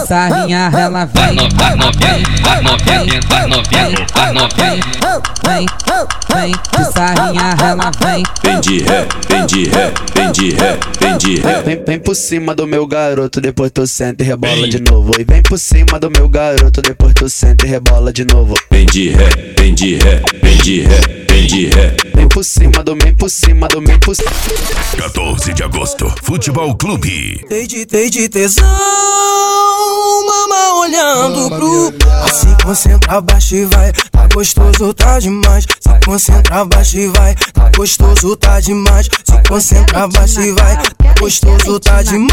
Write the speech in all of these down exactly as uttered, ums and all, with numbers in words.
sarrinha, ela vem, vai novinha, vai novinha, vai novinha, vai novinha, vem, vem, de sarrinha, ela vem. Vem de ré, vem de ré, vem de ré, vem de ré. Vem, vem por cima do meu garoto, depois tu senta e rebola de novo. E vem por cima do meu garoto, depois tu senta e rebola de novo. Vem de ré, vem de ré, vem de ré, vem de ré. Vem por cima do, vem por cima do, vem por cima. quatorze de agosto, Futebol Clube. Tem de, tem de tesão, mama olhando pro. Se concentra abaixo e vai, tá gostoso, tá demais. Se concentra abaixo e vai, tá gostoso, tá demais. Se concentra abaixo e vai, tá gostoso, tá demais.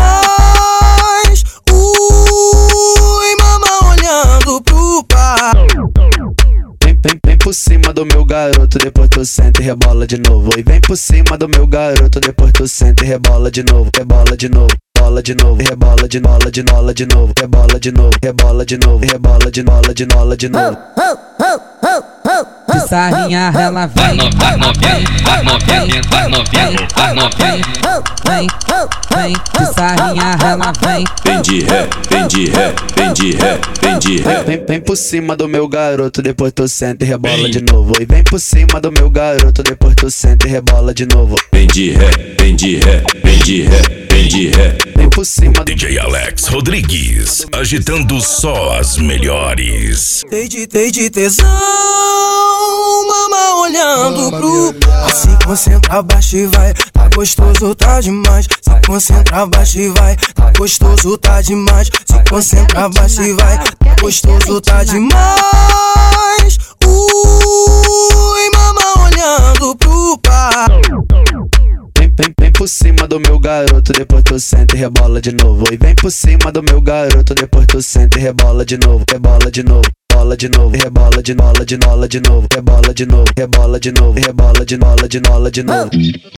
Ui, mama olhando pro par. Vem, vem, vem por cima do meu garoto, depois tu senta e rebola de novo. E vem por cima do meu garoto, depois tu senta e rebola de novo. Rebola de novo, rebola de novo, rebola de nola de nola de novo, rebola de novo, rebola de novo, rebola de nola de nola de novo. De sarrinha, ela vem, vai novinha, vai novinha, vai novinha, vai novinha, vem, vem, de sarrinha, ela vem. Vem de ré, vem de ré, vem de ré, vem de ré. Vem, vem por cima do meu garoto, depois tu senta e rebola de novo. E vem por cima do meu garoto, depois tu senta e rebola de novo. Vem de ré, vem de ré, vem de ré, vem de ré. Vem por cima do D J Alex Rodrigues, agitando só as melhores. Tem de, tem de tesão, mama olhando pro. Se concentra abaixo e vai, tá gostoso, tá demais. Se concentra abaixo e vai, tá gostoso, tá demais. Se concentra abaixo e vai, tá gostoso, tá demais. Ui, mama olhando pro par. Vem, vem, vem por cima do meu garoto, depois tu senta e rebola de novo. E vem por cima do meu garoto, depois tu senta e rebola de novo. Rebola de novo, rebola de novo, rebola de nola de nola de novo, rebola de novo, rebola de novo, rebola de nola de nola de novo.